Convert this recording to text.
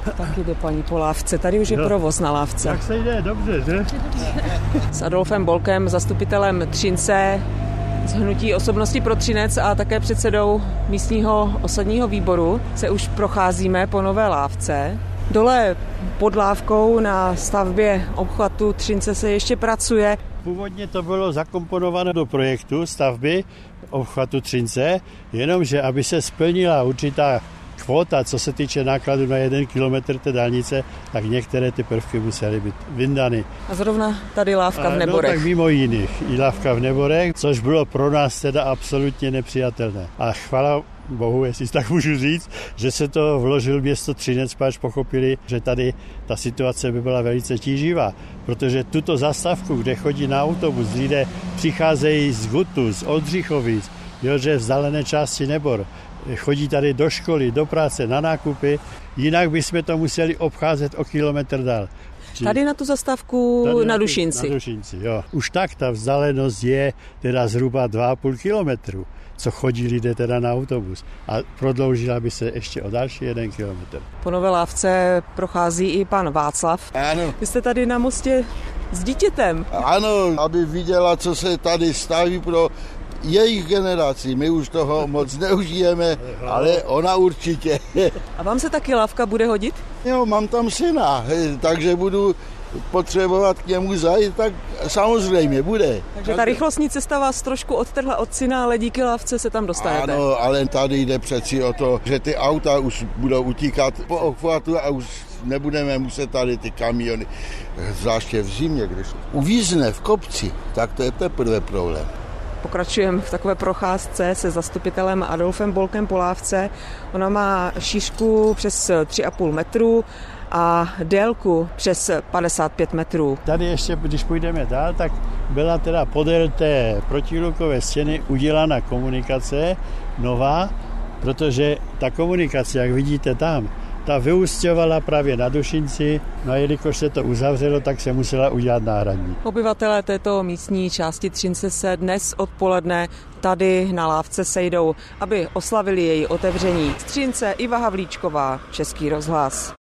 Tak jde paní po lávce. Tady už je provoz na lávce. Tak se jde, dobře, že? S Adolfem Bolkem, zastupitelem Třince, z hnutí Osobnosti pro Třinec a také předsedou místního osadního výboru se už procházíme po nové lávce. Dole pod lávkou na stavbě obchvatu Třince se ještě pracuje. Původně to bylo zakomponováno do projektu stavby obchvatu Třince, jenomže aby se splnila určitá kvota, co se týče nákladu na 1 kilometr té dálnice, tak některé ty prvky musely být vyndány. A zrovna tady lávka v Neborech. No tak mimo jiných. I lávka v Neborech, což bylo pro nás teda absolutně nepřijatelné. A chvála Bohu, jestli tak můžu říct, že se to vložil město Třinec, páč pochopili, že tady ta situace by byla velice tíživá, protože tuto zastávku, kde chodí na autobus, lidé přicházejí z Gutu, z Oldřichovic, že vzdálené části Nebor, chodí tady do školy, do práce, na nákupy, jinak bychom to museli obcházet o kilometr dál. Tady na tu zastávku na Dušinci. Na Dušinci, jo. Už tak ta vzdálenost je teda zhruba 2,5 kilometru, co chodí lidé teda na autobus. A prodloužila by se ještě o další 1 kilometr. Po nové lávce prochází i pan Václav. Ano. Vy jste tady na mostě s dítětem. Ano, aby viděla, co se tady staví pro jejich generaci. My už toho moc neužijeme, ale ona určitě. A vám se taky lávka bude hodit? Jo, mám tam syna, takže budu potřebovat k němu zajít, tak samozřejmě bude. Takže ta rychlostní cesta vás trošku odtrhla od syna, ale díky lávce se tam dostanete. Ano, ale tady jde přeci o to, že ty auta už budou utíkat po obchvatu a už nebudeme muset tady ty kamiony, zvláště v zimě, když uvízne v kopci, tak to je teprve problém. Pokračujeme v takové procházce se zastupitelem Adolfem Bolkem po lávce. Ona má šířku přes 3,5 metru a délku přes 55 metrů. Tady ještě, když půjdeme dál, tak byla teda podél té protihlukové stěny udělána komunikace nová, protože ta komunikace, jak vidíte tam, ta vyústěvala právě na Dušinci, no a jelikož se to uzavřelo, tak se musela udělat náhradní. Obyvatelé této místní části Třince se dnes odpoledne tady na lávce sejdou, aby oslavili její otevření. Z Třince Iva Havlíčková, Český rozhlas.